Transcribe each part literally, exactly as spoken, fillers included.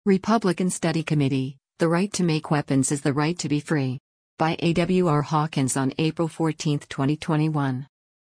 Republican Study Committee, The Right to Make Weapons is the Right to Be Free. By A W R Hawkins on April fourteenth, twenty twenty-one.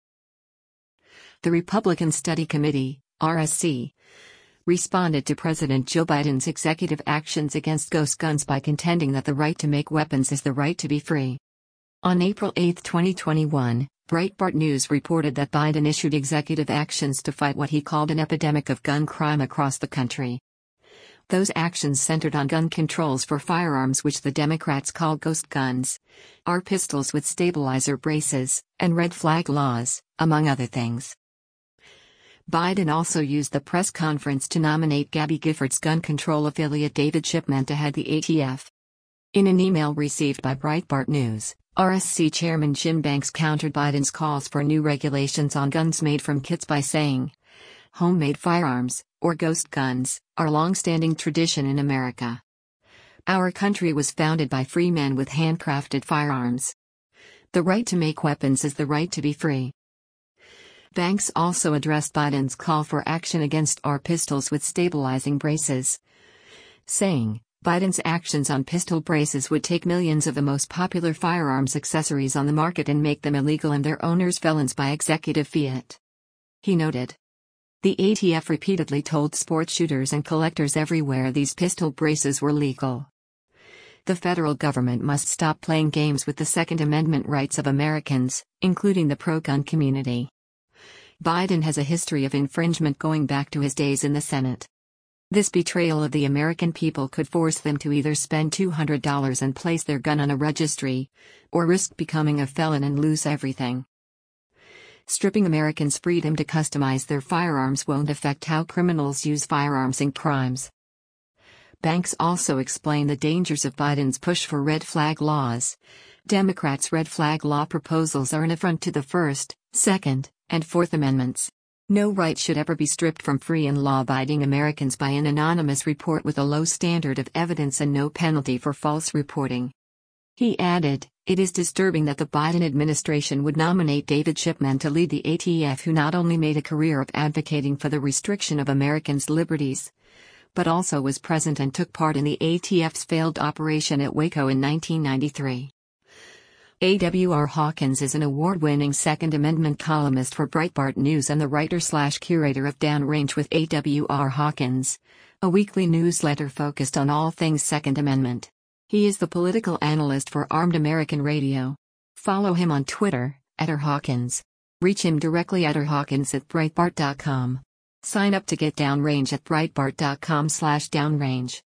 The Republican Study Committee, R S C, responded to President Joe Biden's executive actions against ghost guns by contending that the right to make weapons is the right to be free. On April eighth, twenty twenty-one, Breitbart News reported that Biden issued executive actions to fight what he called an epidemic of gun crime across the country. Those actions centered on gun controls for firearms, which the Democrats call ghost guns, are pistols with stabilizer braces, and red flag laws, among other things. Biden also used the press conference to nominate Gabby Giffords' gun control affiliate David Chipman to head the A T F. In an email received by Breitbart News, R S C Chairman Jim Banks countered Biden's calls for new regulations on guns made from kits by saying, "Homemade firearms, or ghost guns, are long-standing tradition in America. Our country was founded by free men with handcrafted firearms. The right to make weapons is the right to be free." Banks also addressed Biden's call for action against our pistols with stabilizing braces, saying, Biden's actions on pistol braces would take millions of the most popular firearms accessories on the market and make them illegal and their owners felons by executive fiat. He noted, "The A T F repeatedly told sports shooters and collectors everywhere these pistol braces were legal. The federal government must stop playing games with the Second Amendment rights of Americans, including the pro-gun community." Biden has a history of infringement going back to his days in the Senate. This betrayal of the American people could force them to either spend two hundred dollars and place their gun on a registry, or risk becoming a felon and lose everything. Stripping Americans' freedom to customize their firearms won't affect how criminals use firearms in crimes. Banks also explained the dangers of Biden's push for red flag laws. Democrats' red flag law proposals are an affront to the First, Second, and Fourth Amendments. No right should ever be stripped from free and law-abiding Americans by an anonymous report with a low standard of evidence and no penalty for false reporting. He added, "It is disturbing that the Biden administration would nominate David Chipman to lead the A T F, who not only made a career of advocating for the restriction of Americans' liberties, but also was present and took part in the A T F's failed operation at Waco in nineteen ninety-three. A W R Hawkins is an award-winning Second Amendment columnist for Breitbart News and the writer-slash-curator of Downrange with A W R Hawkins, a weekly newsletter focused on all things Second Amendment. He is the political analyst for Armed American Radio. Follow him on Twitter, at R Hawkins. Reach him directly at rhawkins at breitbart dot com. Sign up to get Downrange at breitbart dot com slash downrange.